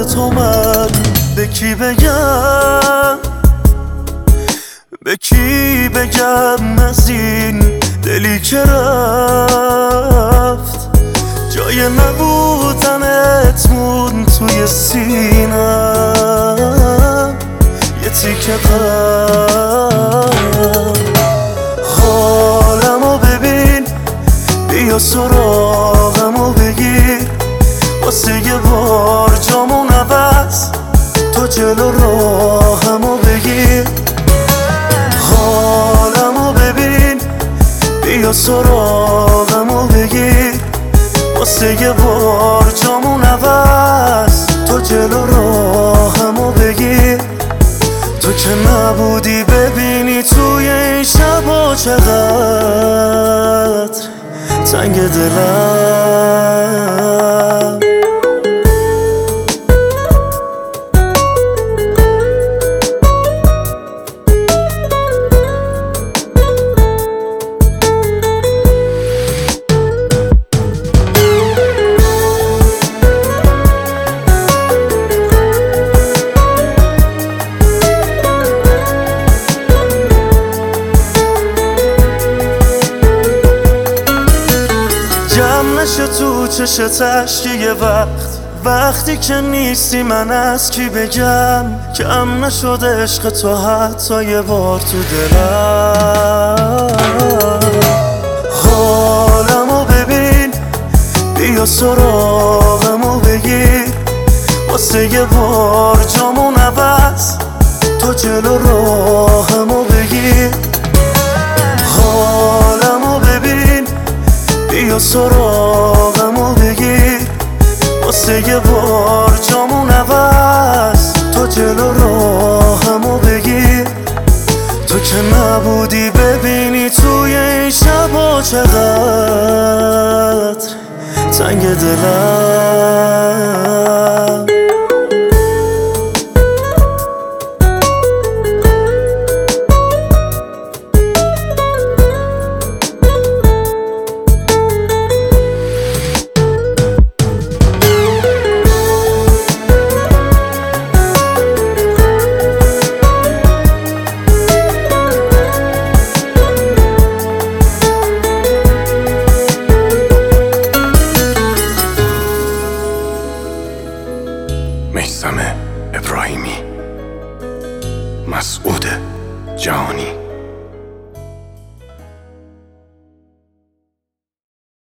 یاد تو من به کی بگم، به کی بگم از این دلی که رفت، جای نبودنت مون توی سینم یه تیکه قلب. حالمو ببین، بیا سراغمو بگیر، واسه یه بار جامون عوض تو جلو راهمو بگیر. حالمو ببین، بیا سراغمو بگیر، واسه یه بار جامون عوض تو جلو راهمو بگیر. تو که نبودی ببینی توی این شبا چقدر تنگ دلم. نشه تو چشت اشکی یه وقتی که نیستی من از کی بگم، کم نشده عشق تو حتی یه بار تو دلم. حالمو ببین، بیا سراغمو بگیر، واسه یه بار جامون عوض تو جلو راهمو بگیر. حالمو ببین، بیا سراغمو بگیر، واسه یه بار جامون عوض تو جلو راهمو بگیر. تو که نبودی ببینی توی این شبا چقدر تنگ دلم. میثم ابراهیمی، مسعود جهانی.